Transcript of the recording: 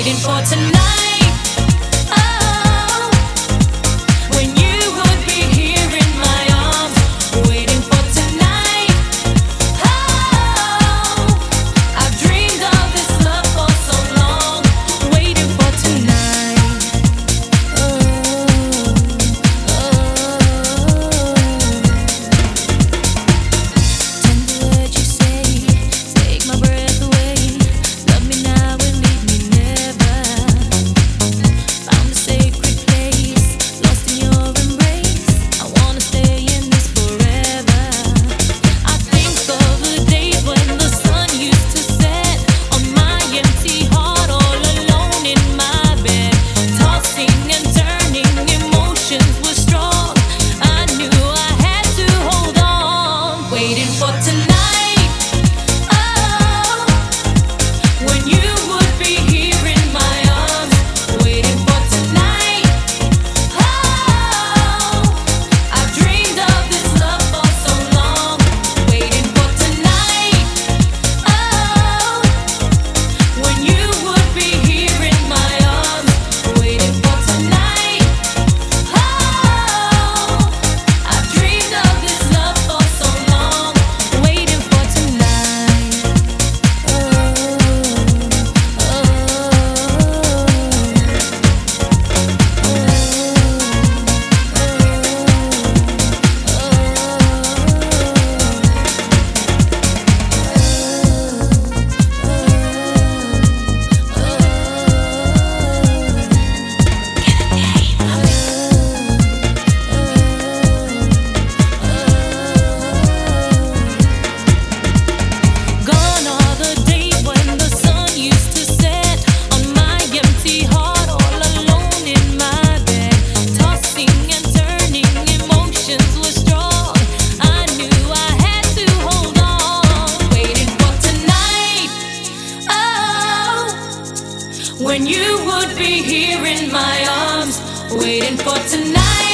waiting for tonight. Oh, when you would be here in my arms, waiting for tonight. Oh, I've dreamed of this love for so long, waiting for tonight. Tender words you say, take my breath away. Love me now and leave me never. Found a sacred place, lost in your embrace. I wanna stay in this forever. I think of the days when the sun used to set on my empty heart, all alone in my bed, tossing and turning, emotions were strong. I knew I had to hold on, waiting for tonight. Oh, when you would be here in my arms, waiting for tonight. Oh, I've dreamed of this love for so long, waiting for tonight. Oh, when you would be here in my arms, waiting for tonight. Oh, I've dreamed of this love for so long, waiting for tonight. Gone are the days when the sun used to set on my empty heart, all alone in my bed, tossing and turning, emotions were strong. I knew I had to hold on, waiting for tonight. Oh, when you would be here in my arms, waiting for tonight.